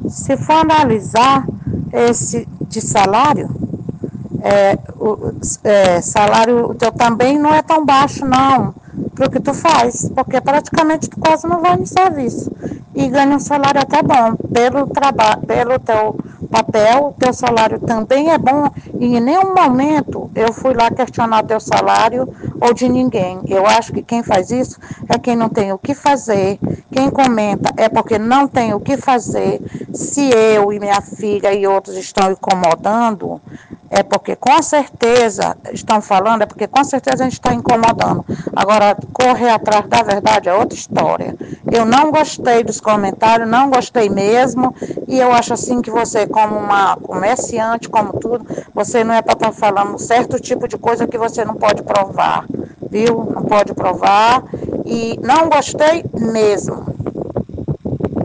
Se for analisar esse de salário, salário teu também não é tão baixo, não, para o que tu faz, porque praticamente tu quase não vai no serviço e ganha um salário até bom pelo trabalho, pelo teu papel, teu salário também é bom e em nenhum momento eu fui lá questionar teu salário ou de ninguém. Eu acho que quem faz isso é quem não tem o que fazer, quem comenta é porque não tem o que fazer. Se eu e minha filha e outros estão incomodando, é porque com certeza estão falando, é porque com certeza a gente está incomodando. Agora, correr atrás da verdade é outra história. Eu não gostei dos comentários, não gostei mesmo, e eu acho assim que você, como uma comerciante, como tudo, você não é para estar falando certo tipo de coisa que você não pode provar, viu? Não pode provar, e não gostei mesmo.